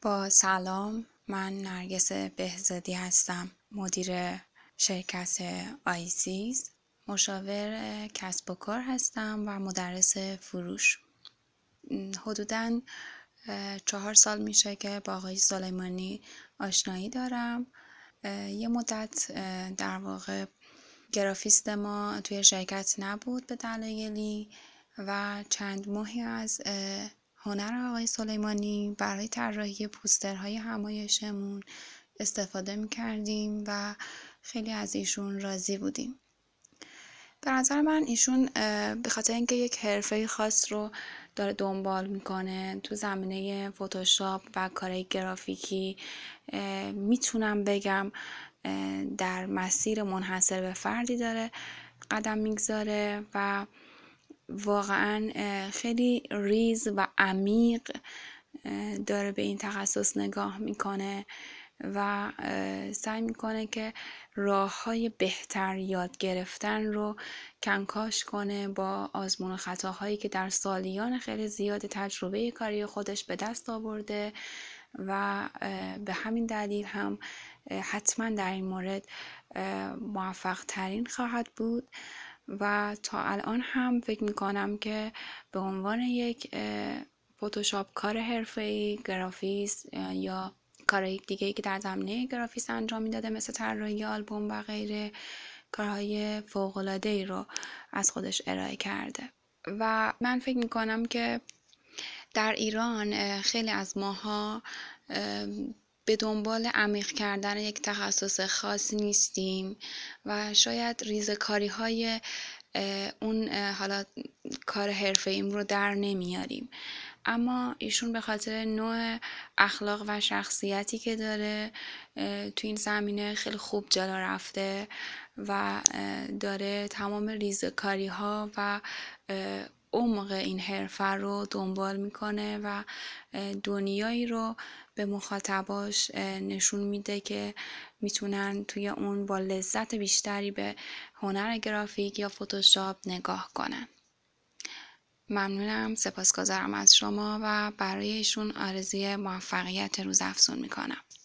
با سلام، من نرگس بهزادی هستم، مدیر شرکت آیسیز، مشاور کسب و کار هستم و مدرس فروش. حدوداً 4 سال میشه که با آقای سلیمانی آشنایی دارم. یه مدت در واقع گرافیست ما توی شرکت نبود به دلایلی و چند ماهی از هنر آقای سلیمانی برای طراحی پوسترهای همایشمون استفاده میکردیم و خیلی از ایشون راضی بودیم. به نظر من ایشون به خاطر اینکه یک حرفه خاص رو داره دنبال میکنه تو زمینه فتوشاپ و کارهای گرافیکی، میتونم بگم در مسیر منحصر به فردی داره قدم میگذاره و واقعا خیلی ریز و عمیق داره به این تخصص نگاه میکنه و سعی میکنه که راه‌های بهتر یاد گرفتن رو کنکاش کنه با آزمون و خطاهایی که در سالیان خیلی زیاد تجربه کاری خودش به دست آورده و به همین دلیل هم حتما در این مورد موفق ترین خواهد بود و تا الان هم فکر میکنم که به عنوان یک فتوشاپ کار حرفه‌ای، گرافیست یا کارهای دیگه‌ای که در زمینه گرافیست انجام میداده مثل طراحی آلبوم و غیره، کارهای فوق‌العاده‌ای رو از خودش ارائه کرده و من فکر میکنم که در ایران خیلی از ماها به دنبال عمیق کردن یک تخصص خاص نیستیم و شاید ریزکاری های اون حالا کار حرفه‌ایم رو در نمیاریم، اما ایشون به خاطر نوع اخلاق و شخصیتی که داره تو این زمینه خیلی خوب جلو رفته و داره تمام ریزکاری ها و عمق این حرفه رو دنبال میکنه و دنیایی رو به مخاطباش نشون میده که میتونن توی اون با لذت بیشتری به هنر گرافیک یا فتوشاپ نگاه کنن. ممنونم، سپاسگزارم از شما و برای ایشون آرزوی موفقیت روزافزون میکنم.